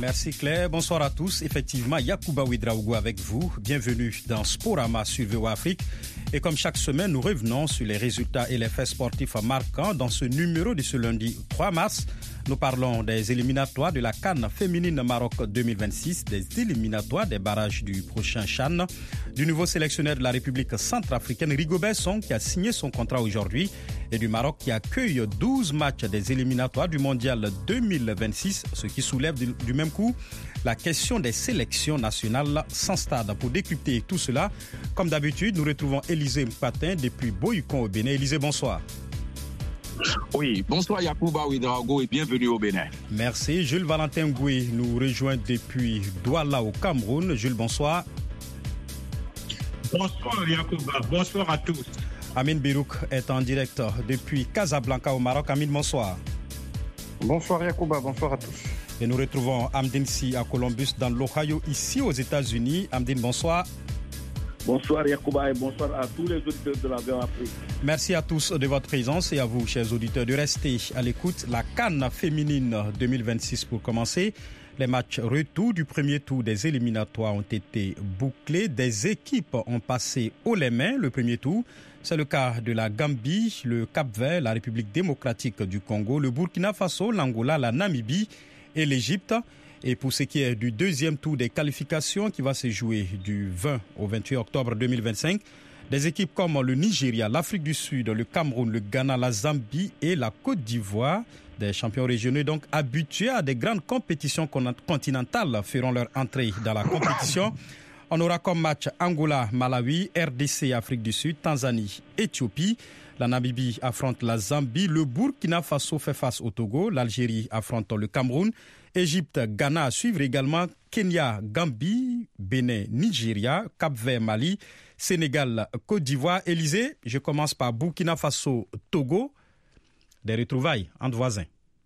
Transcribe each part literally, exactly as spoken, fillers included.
Merci Claire, bonsoir à tous. Effectivement, Yacouba Ouedraogo avec vous. Bienvenue dans Sporama sur V O A Afrique. Et comme chaque semaine, nous revenons sur les résultats et les faits sportifs marquants. Dans ce numéro de ce lundi trois mars, nous parlons des éliminatoires de la CAN féminine Maroc deux mille vingt-six, des éliminatoires des barrages du prochain CHAN, du nouveau sélectionneur de la République centrafricaine Rigobert Song qui a signé son contrat aujourd'hui et du Maroc qui accueille douze matchs des éliminatoires du mondial deux mille vingt-six, ce qui soulève du, du même coup la question des sélections nationales sans stade. Pour décrypter tout cela, comme d'habitude, nous retrouvons Élisée Mpatin depuis Boycon au Bénin. Élisée, bonsoir. Oui, bonsoir Yacouba Ouedraogo et bienvenue au Bénin. Merci. Jules Valentin Goué nous rejoint depuis Douala au Cameroun. Jules, bonsoir. Bonsoir Yacouba, bonsoir à tous. Amine Birouk est en direct depuis Casablanca au Maroc. Amine, bonsoir. Bonsoir Yacouba, bonsoir à tous. Et nous retrouvons Amdine Si à Columbus dans l'Ohio, ici aux États-Unis. Amdine, bonsoir. Bonsoir Yacouba et bonsoir à tous les auditeurs de la V O A Afrique. Merci à tous de votre présence et à vous, chers auditeurs, de rester à l'écoute. La CAN féminine deux mille vingt-six pour commencer. Les matchs retour du premier tour des éliminatoires ont été bouclés. Des équipes ont passé haut les mains le premier tour. C'est le cas de la Gambie, le Cap-Vert, la République démocratique du Congo, le Burkina Faso, l'Angola, la Namibie et l'Égypte. Et pour ce qui est du deuxième tour des qualifications qui va se jouer du vingt au vingt-huit octobre deux mille vingt-cinq, des équipes comme le Nigeria, l'Afrique du Sud, le Cameroun, le Ghana, la Zambie et la Côte d'Ivoire, des champions régionaux donc habitués à des grandes compétitions continentales, feront leur entrée dans la compétition. On aura comme match Angola, Malawi, R D C, Afrique du Sud, Tanzanie, Éthiopie. La Namibie affronte la Zambie, le Burkina Faso fait face au Togo, l'Algérie affronte le Cameroun, Égypte, Ghana à suivre également, Kenya, Gambie, Bénin, Nigeria, Cap-Vert, Mali, Sénégal, Côte d'Ivoire. Élysée, je commence par Burkina Faso, Togo, des retrouvailles entre voisins.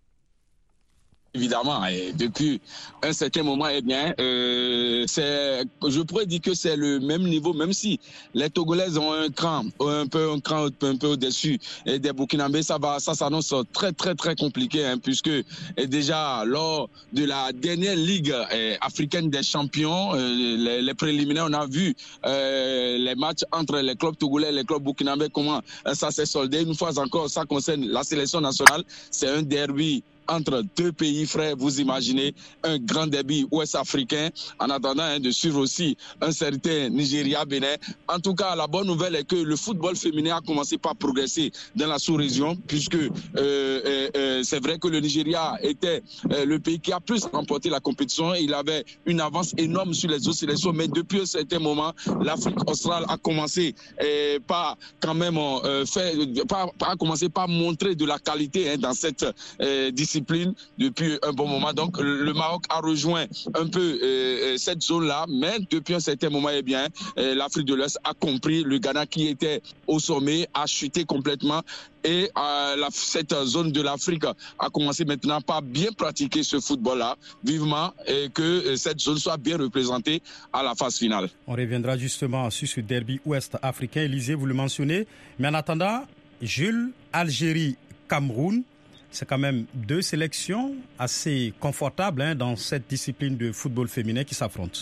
Évidemment, et depuis un certain moment, eh bien, euh, c'est, je pourrais dire que c'est le même niveau, même si les Togolaises ont un cran, un peu, un cran un peu au-dessus et des Burkinabés, ça va, ça s'annonce très, très, très compliqué, hein, puisque et déjà lors de la dernière Ligue eh, africaine des champions, euh, les, les préliminaires, on a vu euh, les matchs entre les clubs togolais et les clubs burkinabés, comment euh, ça s'est soldé. Une fois encore, ça concerne la sélection nationale, c'est un derby entre deux pays frères, vous imaginez, un grand derby ouest-africain, en attendant hein, de suivre aussi un certain Nigeria-Bénin. En tout cas, la bonne nouvelle est que le football féminin a commencé par progresser dans la sous-région, puisque euh, euh, euh, c'est vrai que le Nigeria était euh, le pays qui a plus remporté la compétition. Il avait une avance énorme sur les autres sélections, mais depuis un certain moment, l'Afrique australe a commencé euh, par quand même euh, faire, par, par, commencé par montrer de la qualité hein, dans cette euh, discipline depuis un bon moment. Donc le Maroc a rejoint un peu euh, cette zone-là, mais depuis un certain moment, eh bien, euh, l'Afrique de l'Ouest a compris. Le Ghana qui était au sommet a chuté complètement. Et euh, la, cette zone de l'Afrique a commencé maintenant par bien pratiquer ce football-là, vivement, et que euh, cette zone soit bien représentée à la phase finale. On reviendra justement sur ce derby ouest-africain. Élysée, vous le mentionnez. Mais en attendant, Jules, Algérie, Cameroun, c'est quand même deux sélections assez confortables hein, dans cette discipline de football féminin qui s'affrontent.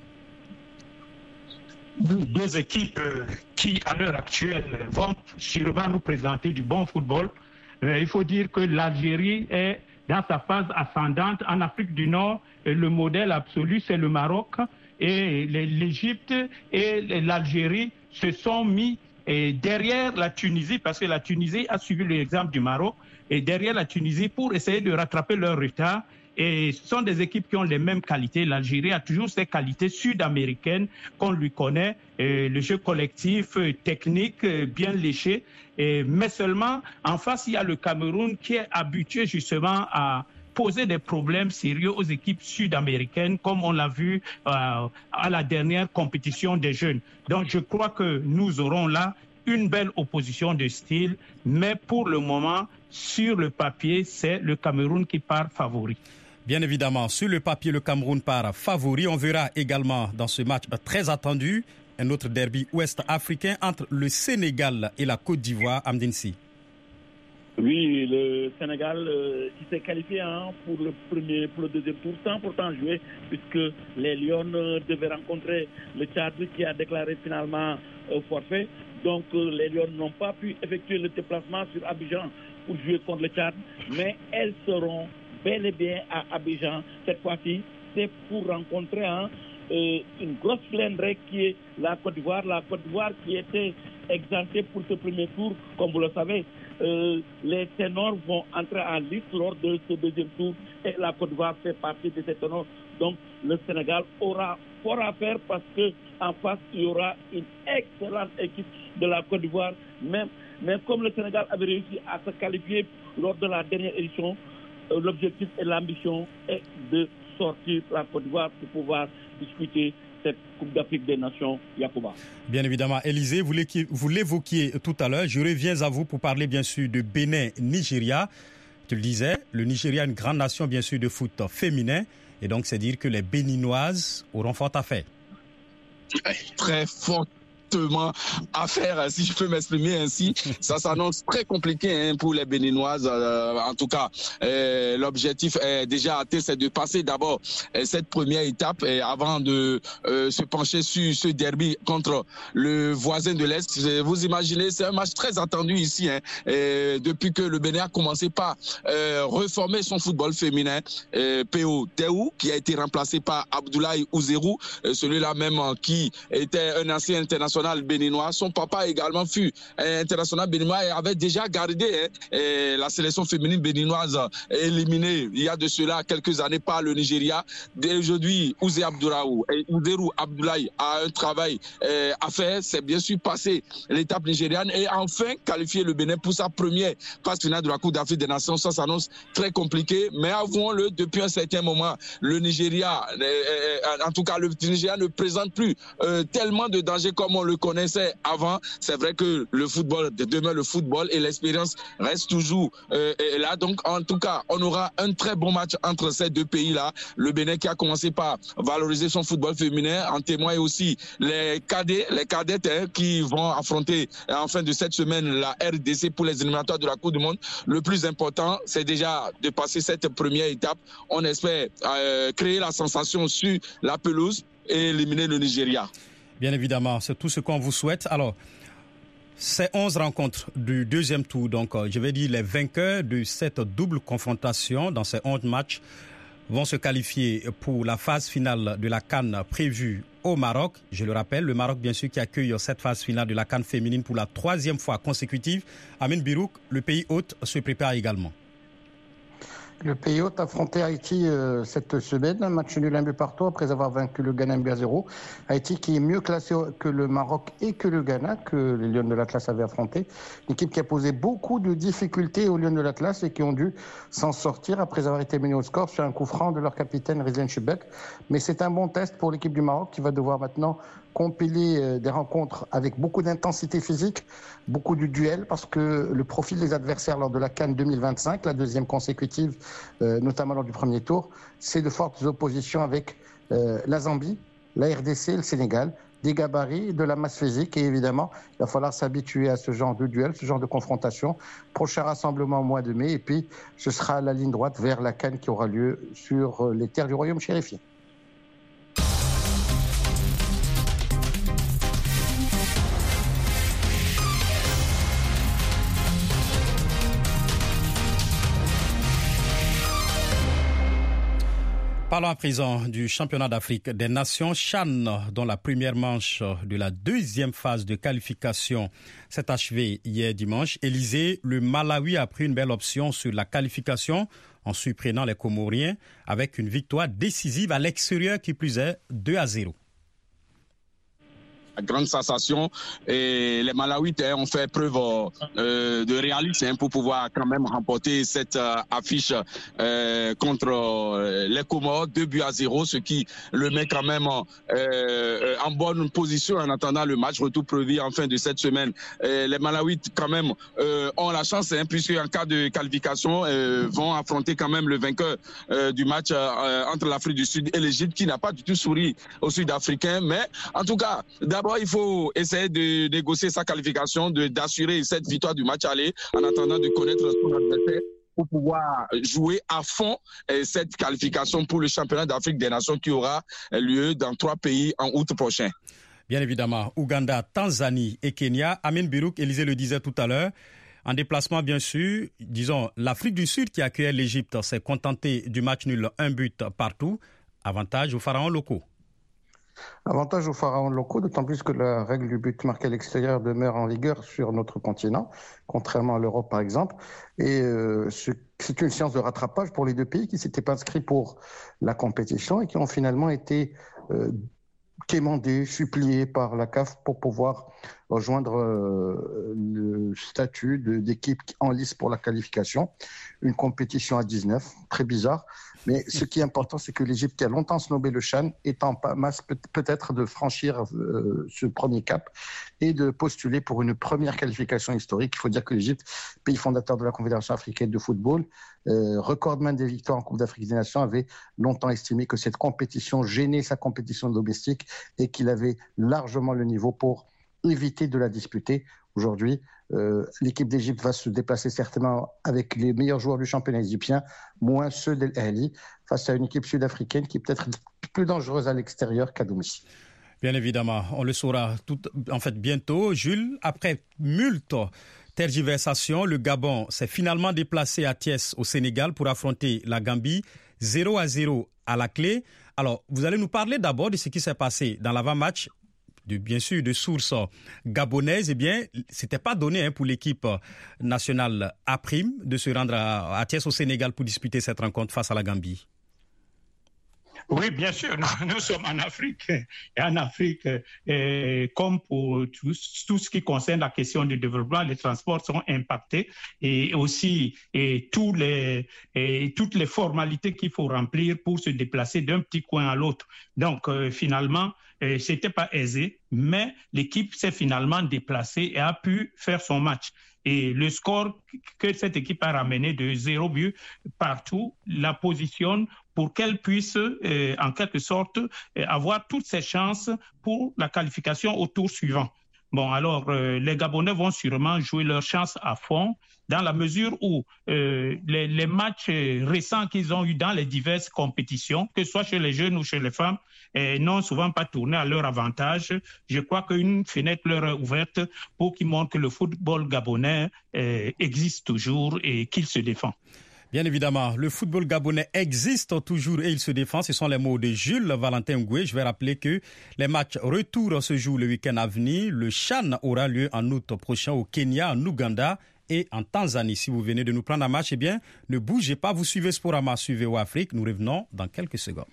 Deux équipes qui, à l'heure actuelle, vont sûrement nous présenter du bon football. Euh, il faut dire que l'Algérie est dans sa phase ascendante. En Afrique du Nord, le modèle absolu, c'est le Maroc. Et l'Égypte et l'Algérie se sont mis derrière la Tunisie, parce que la Tunisie a suivi l'exemple du Maroc, et derrière la Tunisie pour essayer de rattraper leur retard. Et ce sont des équipes qui ont les mêmes qualités. L'Algérie a toujours ces qualités sud-américaines qu'on lui connaît, et le jeu collectif, technique, bien léché. Et, mais seulement, en face, il y a le Cameroun qui est habitué justement à poser des problèmes sérieux aux équipes sud-américaines, comme on l'a vu euh, à la dernière compétition des jeunes. Donc je crois que nous aurons là une belle opposition de style, mais pour le moment, sur le papier, c'est le Cameroun qui part favori. Bien évidemment, sur le papier, le Cameroun part favori. On verra également dans ce match très attendu un autre derby ouest-africain entre le Sénégal et la Côte d'Ivoire. Amdine Si. Oui, le Sénégal euh, qui s'est qualifié hein, pour le premier, pour le deuxième tour, sans pourtant jouer, puisque les Lions euh, devaient rencontrer le Tchad qui a déclaré finalement euh, forfait. Donc euh, les Lions n'ont pas pu effectuer le déplacement sur Abidjan pour jouer contre le Tchad, mais elles seront bel et bien à Abidjan cette fois-ci. C'est pour rencontrer hein, euh, une grosse flèndrée qui est la Côte d'Ivoire, la Côte d'Ivoire qui était exemptée pour ce premier tour, comme vous le savez. Euh, les ténors vont entrer en liste lors de ce deuxième tour et la Côte d'Ivoire fait partie de ces ténors. Donc le Sénégal aura fort à faire parce qu'en face, il y aura une excellente équipe de la Côte d'Ivoire. Même, mais comme le Sénégal avait réussi à se qualifier lors de la dernière édition, euh, l'objectif et l'ambition est de sortir la Côte d'Ivoire pour pouvoir discuter cette Coupe d'Afrique des Nations, Yacouba. Bien évidemment. Élisée, vous l'évoquiez tout à l'heure. Je reviens à vous pour parler bien sûr de Bénin-Nigeria. Tu le disais, le Nigeria est une grande nation bien sûr de foot féminin. Et donc, c'est dire que les Béninoises auront fort à faire. Très fort. À faire, si je peux m'exprimer ainsi, ça s'annonce très compliqué hein, pour les Béninoises. Euh, en tout cas, euh, l'objectif est déjà atteint, c'est de passer d'abord euh, cette première étape et avant de euh, se pencher sur ce derby contre le voisin de l'Est. Vous imaginez, c'est un match très attendu ici, hein, et depuis que le Bénin a commencé par euh, reformer son football féminin. Euh, P O Teou, qui a été remplacé par Abdoulaye Ouzerou, euh, celui-là même euh, qui était un ancien international béninois. Son papa également fut international béninois et avait déjà gardé hein, et la sélection féminine béninoise éliminée il y a de cela quelques années par le Nigeria. Dès aujourd'hui, Ouzé Abdouraou et Ouzerou Abdoulaye a un travail euh, à faire. C'est bien sûr passer l'étape nigériane et enfin qualifier le Bénin pour sa première phase finale de la Coupe d'Afrique des Nations. Ça s'annonce très compliqué, mais avouons-le, depuis un certain moment, le Nigeria, euh, en tout cas le Nigeria ne présente plus euh, tellement de dangers comme on le connaissait avant. C'est vrai que le football demeure le football et l'expérience reste toujours euh, là. Donc, en tout cas, on aura un très bon match entre ces deux pays-là. Le Bénin qui a commencé par valoriser son football féminin, en témoigne aussi les cadets, les cadettes hein, qui vont affronter en fin de cette semaine la R D C pour les éliminatoires de la Coupe du Monde. Le plus important, c'est déjà de passer cette première étape. On espère euh, créer la sensation sur la pelouse et éliminer le Nigeria. Bien évidemment, c'est tout ce qu'on vous souhaite. Alors, ces onze rencontres du deuxième tour, donc je vais dire les vainqueurs de cette double confrontation dans ces onze matchs vont se qualifier pour la phase finale de la CAN prévue au Maroc. Je le rappelle, le Maroc bien sûr qui accueille cette phase finale de la CAN féminine pour la troisième fois consécutive. Amine Birouk, le pays hôte se prépare également. Le pays hôte a affronté Haïti euh, cette semaine, un match nul un but partout après avoir vaincu le Ghana un but à zéro. Haïti qui est mieux classé que le Maroc et que le Ghana, que les Lions de l'Atlas avaient affronté. Une équipe qui a posé beaucoup de difficultés aux Lions de l'Atlas et qui ont dû s'en sortir après avoir été menés au score sur un coup franc de leur capitaine Rizlen Chubek. Mais c'est un bon test pour l'équipe du Maroc qui va devoir maintenant compiler des rencontres avec beaucoup d'intensité physique, beaucoup de duels, parce que le profil des adversaires lors de la CAN deux mille vingt-cinq, la deuxième consécutive, euh, notamment lors du premier tour, c'est de fortes oppositions avec euh, la Zambie, la R D C, le Sénégal, des gabarits, de la masse physique, et évidemment, il va falloir s'habituer à ce genre de duel, ce genre de confrontation. Prochain rassemblement au mois de mai, et puis ce sera la ligne droite vers la CAN qui aura lieu sur les terres du royaume chérifien. Parlons à présent du championnat d'Afrique des Nations CHAN, dont la première manche de la deuxième phase de qualification s'est achevée hier dimanche. Élisée, le Malawi a pris une belle option sur la qualification en surprenant les Comoriens avec une victoire décisive à l'extérieur qui plus est deux à zéro. Grande sensation et les Malawites hein, ont fait preuve euh, de réalisme hein, pour pouvoir quand même remporter cette euh, affiche euh, contre euh, les Comores, deux buts à zéro, ce qui le met quand même euh, en bonne position en attendant le match retour prévu en fin de cette semaine. Et les Malawites quand même euh, ont la chance hein, puisque en cas de qualification euh, vont affronter quand même le vainqueur euh, du match euh, entre l'Afrique du Sud et l'Égypte qui n'a pas du tout souri aux Sud-Africains, mais en tout cas d'abord d'abord, il faut essayer de négocier sa qualification, de, d'assurer cette victoire du match aller en attendant de connaître son adversaire pour pouvoir jouer à fond cette qualification pour le championnat d'Afrique des Nations qui aura lieu dans trois pays en août prochain. Bien évidemment, Ouganda, Tanzanie et Kenya. Amin Birouk, Élisée le disait tout à l'heure, en déplacement bien sûr, disons, l'Afrique du Sud qui accueillait l'Égypte s'est contentée du match nul, un but partout. Avantage aux pharaons locaux. Avantage aux pharaons locaux, d'autant plus que la règle du but marqué à l'extérieur demeure en vigueur sur notre continent, contrairement à l'Europe par exemple. Et euh, c'est une séance de rattrapage pour les deux pays qui ne s'étaient pas inscrits pour la compétition et qui ont finalement été euh, quémandés, suppliés par la C A F pour pouvoir rejoindre euh, le statut de, d'équipe en lice pour la qualification. Une compétition à dix-neuf, très bizarre. Mais ce qui est important, c'est que l'Égypte, qui a longtemps snobé le CHAN, est en masse peut-être de franchir euh, ce premier cap et de postuler pour une première qualification historique. Il faut dire que l'Égypte, pays fondateur de la Confédération africaine de football, euh, recordman des victoires en Coupe d'Afrique des Nations, avait longtemps estimé que cette compétition gênait sa compétition domestique et qu'il avait largement le niveau pour éviter de la disputer. Aujourd'hui, euh, l'équipe d'Égypte va se déplacer certainement avec les meilleurs joueurs du championnat égyptien, moins ceux d'El Ahly, face à une équipe sud-africaine qui est peut-être plus dangereuse à l'extérieur qu'à domicile. Bien évidemment, on le saura tout, en fait bientôt. Jules, après multe tergiversation, le Gabon s'est finalement déplacé à Thiès au Sénégal pour affronter la Gambie, zéro à zéro à la clé. Alors, vous allez nous parler d'abord de ce qui s'est passé dans l'avant-match. De, bien sûr, de sources gabonaises, eh bien, c'était pas donné hein, pour l'équipe nationale A prime de se rendre à, à Thiès au Sénégal pour disputer cette rencontre face à la Gambie. Oui, bien sûr, nous, nous sommes en Afrique. Et en Afrique, et comme pour tout, tout ce qui concerne la question du développement, les transports sont impactés et aussi et tous les, et toutes les formalités qu'il faut remplir pour se déplacer d'un petit coin à l'autre. Donc, euh, finalement, euh, c'était pas aisé, mais l'équipe s'est finalement déplacée et a pu faire son match. Et le score que cette équipe a ramené de zéro but partout la positionne pour qu'elle puisse, euh, en quelque sorte, euh, avoir toutes ses chances pour la qualification au tour suivant. Bon, alors, euh, les Gabonais vont sûrement jouer leur chance à fond dans la mesure où euh, les, les matchs récents qu'ils ont eus dans les diverses compétitions, que ce soit chez les jeunes ou chez les femmes, euh, n'ont souvent pas tourné à leur avantage. Je crois qu'une fenêtre leur est ouverte pour qu'ils montrent que le football gabonais euh, existe toujours et qu'il se défend. Bien évidemment, le football gabonais existe toujours et il se défend. Ce sont les mots de Jules Valentin Ngoué. Je vais rappeler que les matchs retour se jouent le week-end à venir. Le CHAN aura lieu en août prochain au Kenya, en Ouganda et en Tanzanie. Si vous venez de nous prendre un match, eh bien, ne bougez pas. Vous suivez Sporama, suivez Ouafrique. Nous revenons dans quelques secondes.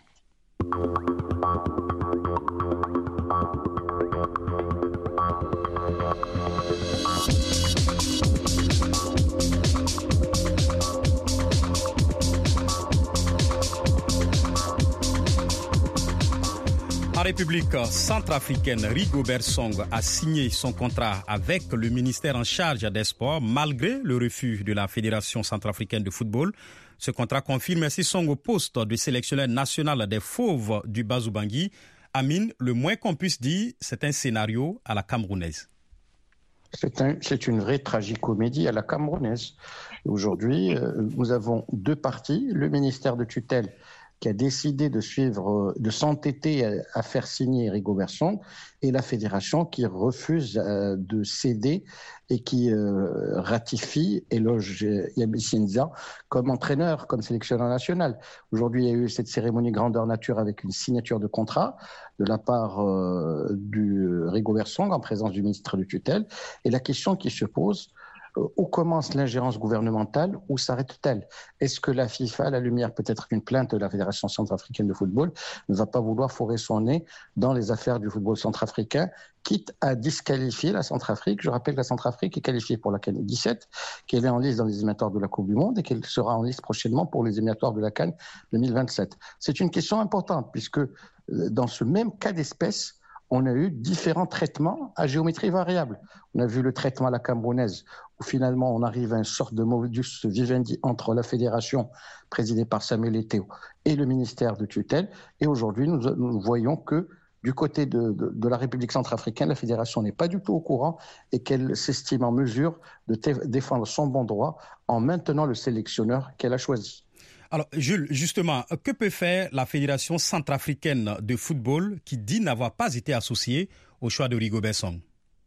En République centrafricaine, Rigobert Song a signé son contrat avec le ministère en charge des Sports malgré le refus de la Fédération centrafricaine de football. Ce contrat confirme ainsi Song au poste de sélectionneur national des Fauves du Bazou-Bangui. Amine, le moins qu'on puisse dire, c'est un scénario à la camerounaise. C'est, un, c'est une vraie tragicomédie à la camerounaise. Aujourd'hui, euh, nous avons deux parties, le ministère de tutelle qui a décidé de suivre, de s'entêter à, à faire signer Rigobert Song, et la fédération qui refuse euh, de céder et qui euh, ratifie, éloge Yabi Sinza comme entraîneur, comme sélectionneur national. Aujourd'hui, il y a eu cette cérémonie grandeur nature avec une signature de contrat de la part euh, du Rigobert Song en présence du ministre de tutelle. Et la question qui se pose, où commence l'ingérence gouvernementale, où s'arrête-t-elle? Est-ce que la FIFA, à la lumière peut-être qu'une plainte de la Fédération centrafricaine de football, ne va pas vouloir fourrer son nez dans les affaires du football centrafricain, quitte à disqualifier la Centrafrique? Je rappelle que la Centrafrique est qualifiée pour la CAN dix-sept, qu'elle est en liste dans les éliminatoires de la Coupe du Monde et qu'elle sera en liste prochainement pour les éliminatoires de la CAN deux mille vingt-sept. C'est une question importante puisque dans ce même cas d'espèce, on a eu différents traitements à géométrie variable. On a vu le traitement à la camerounaise, où finalement on arrive à une sorte de modus vivendi entre la fédération, présidée par Samuel Eto'o, et le ministère de tutelle. Et aujourd'hui, nous, nous voyons que du côté de, de, de la République centrafricaine, la fédération n'est pas du tout au courant et qu'elle s'estime en mesure de te- défendre son bon droit en maintenant le sélectionneur qu'elle a choisi. Alors, Jules, justement, que peut faire la Fédération centrafricaine de football qui dit n'avoir pas été associée au choix de Rigobert Song?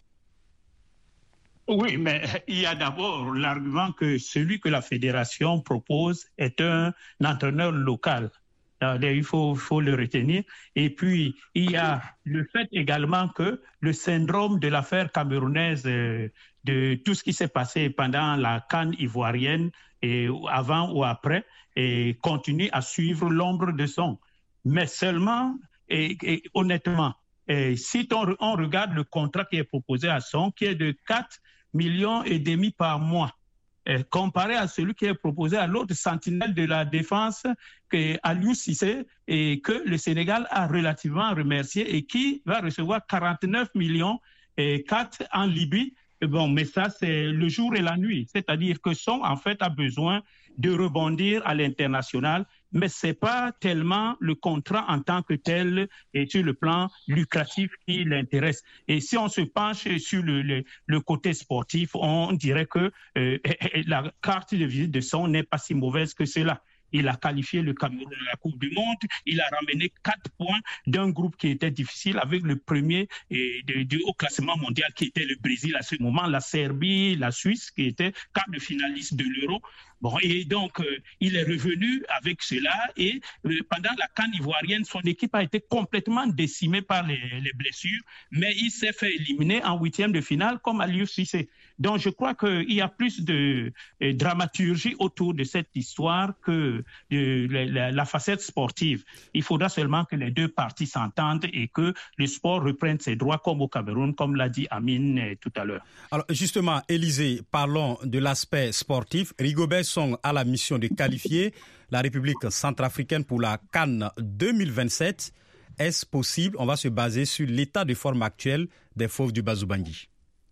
Oui, mais il y a d'abord l'argument que celui que la fédération propose est un entraîneur local. Alors, il faut, faut le retenir. Et puis, il y a le fait également que le syndrome de l'affaire camerounaise, euh, de tout ce qui s'est passé pendant la CAN ivoirienne, et avant ou après, et continue à suivre l'ombre de son. Mais seulement, et, et honnêtement, et si on, on regarde le contrat qui est proposé à Son, qui est de quatre millions et demi par mois, et comparé à celui qui est proposé à l'autre sentinelle de la défense, que Aliou Cissé, et que le Sénégal a relativement remercié et qui va recevoir quarante-neuf millions et quatre en Libye. Bon, mais ça, c'est le jour et la nuit. C'est-à-dire que Son, en fait, a besoin de rebondir à l'international, mais ce n'est pas tellement le contrat en tant que tel et sur le plan lucratif qui l'intéresse. Et si on se penche sur le, le, le côté sportif, on dirait que euh, la carte de visite de Son n'est pas si mauvaise que cela. Il a qualifié le Cameroun à la Coupe du Monde. Il a ramené quatre points d'un groupe qui était difficile avec le premier et de, de, au classement mondial qui était le Brésil à ce moment, la Serbie, la Suisse qui étaient quart de finaliste de l'Euro. Bon, et donc, euh, il est revenu avec cela et euh, pendant la CAN ivoirienne, son équipe a été complètement décimée par les, les blessures, mais il s'est fait éliminer en huitième de finale comme Aliou Cissé. Donc, je crois qu'il y a plus de euh, dramaturgie autour de cette histoire que de la, la, la facette sportive. Il faudra seulement que les deux parties s'entendent et que le sport reprenne ses droits comme au Cameroun, comme l'a dit Amine euh, tout à l'heure. Alors, justement, Élisée, parlons de l'aspect sportif. Rigobert Song a la mission de qualifier la République centrafricaine pour la CAN deux mille vingt-sept. Est-ce possible? On va se baser sur l'état de forme actuel des Fauves du Bazou-Bangui.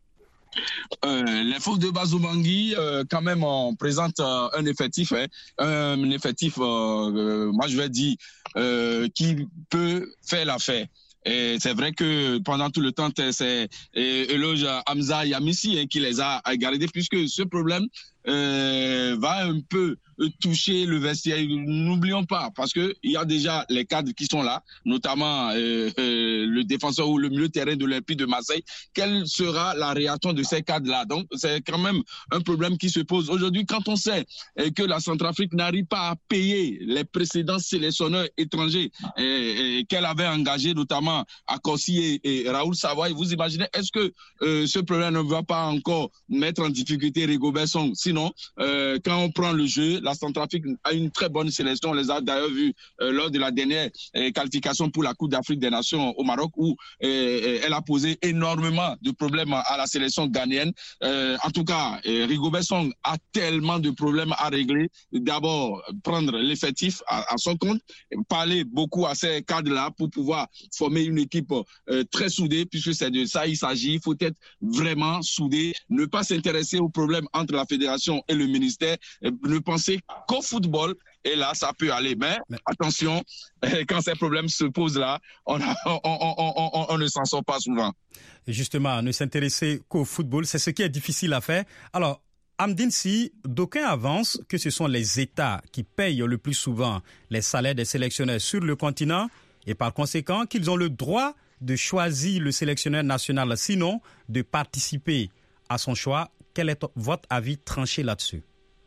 Euh, les Fauves de Bazou-Bangui, euh, quand même, on présente euh, un effectif, hein, un effectif, euh, euh, moi je vais dire, euh, qui peut faire l'affaire. Et c'est vrai que pendant tout le temps, c'est éloge Hamza Yamissi hein, qui les a gardés, puisque ce problème euh, va un peu toucher le vestiaire. N'oublions pas, parce que il y a déjà les cadres qui sont là, notamment euh, euh, le défenseur ou le milieu de terrain de l'Olympique de Marseille. Quelle sera la réaction de ces cadres-là? Donc, c'est quand même un problème qui se pose. Aujourd'hui, quand on sait euh, que la Centrafrique n'arrive pas à payer les précédents sélectionneurs étrangers euh, qu'elle avait engagés, notamment à Corsi et, et Raoul Savoy, vous imaginez, est-ce que euh, ce problème ne va pas encore mettre en difficulté Rigobert Song? Sinon, euh, quand on prend le jeu, la Centrafrique a une très bonne sélection. On les a d'ailleurs vus euh, lors de la dernière euh, qualification pour la Coupe d'Afrique des Nations au Maroc, où euh, elle a posé énormément de problèmes à la sélection ghanéenne. Euh, en tout cas, euh, Rigobert Song a tellement de problèmes à régler. D'abord, prendre l'effectif à, à son compte, parler beaucoup à ces cadres-là pour pouvoir former une équipe euh, très soudée, puisque c'est de ça il s'agit. Il faut être vraiment soudé, ne pas s'intéresser aux problèmes entre la fédération et le ministère, ne penser qu'au football, et là, ça peut aller. Mais, Mais... attention, quand ces problèmes se posent là, on, a, on, on, on, on, on ne s'en sort pas souvent. Justement, ne s'intéresser qu'au football, c'est ce qui est difficile à faire. Alors, Amdine, si d'aucuns avancent que ce sont les États qui payent le plus souvent les salaires des sélectionneurs sur le continent, et par conséquent qu'ils ont le droit de choisir le sélectionneur national, sinon de participer à son choix, quel est votre avis tranché là-dessus?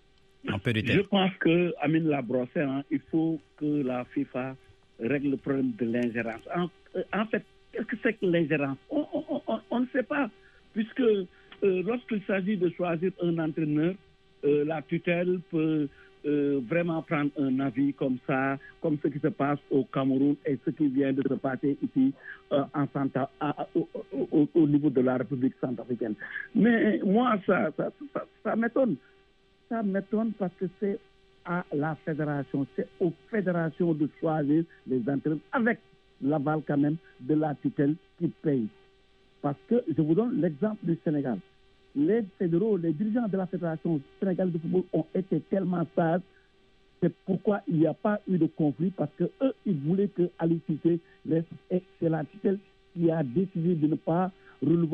En peu de temps. Je pense que Amine l'a brossé, hein, il faut que la FIFA règle le problème de l'ingérence. En, en fait, qu'est-ce que c'est que l'ingérence? On, on, on, on ne sait pas, puisque euh, lorsqu'il s'agit de choisir un entraîneur, euh, la tutelle peut euh, vraiment prendre un avis comme ça, comme ce qui se passe au Cameroun et ce qui vient de se passer ici euh, en Santa, à, au, au, au niveau de la République centrafricaine. Mais moi, ça, ça, ça, ça m'étonne. Ça m'étonne parce que c'est à la fédération, c'est aux fédérations de choisir les entraîneurs avec l'aval quand même de la tutelle qui paye. Parce que je vous donne l'exemple du Sénégal. Les fédéraux, les dirigeants de la fédération sénégalaise de football ont été tellement sages C'est pourquoi il n'y a pas eu de conflit, parce que eux, ils voulaient que Aliou Cissé reste, et c'est la tutelle qui a décidé de ne pas relever